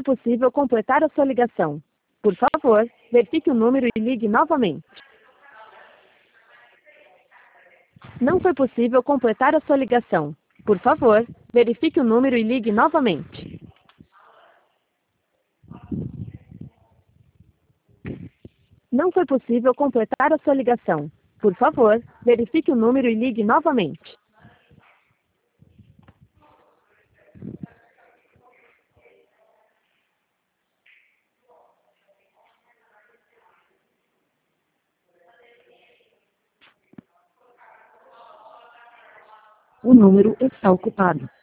possível completar a sua ligação. Por favor, verifique o número e ligue novamente. Não foi possível completar a sua ligação. Por favor, verifique o número e ligue novamente. Não foi possível completar a sua ligação. Por favor, verifique o número e ligue novamente. O número está ocupado.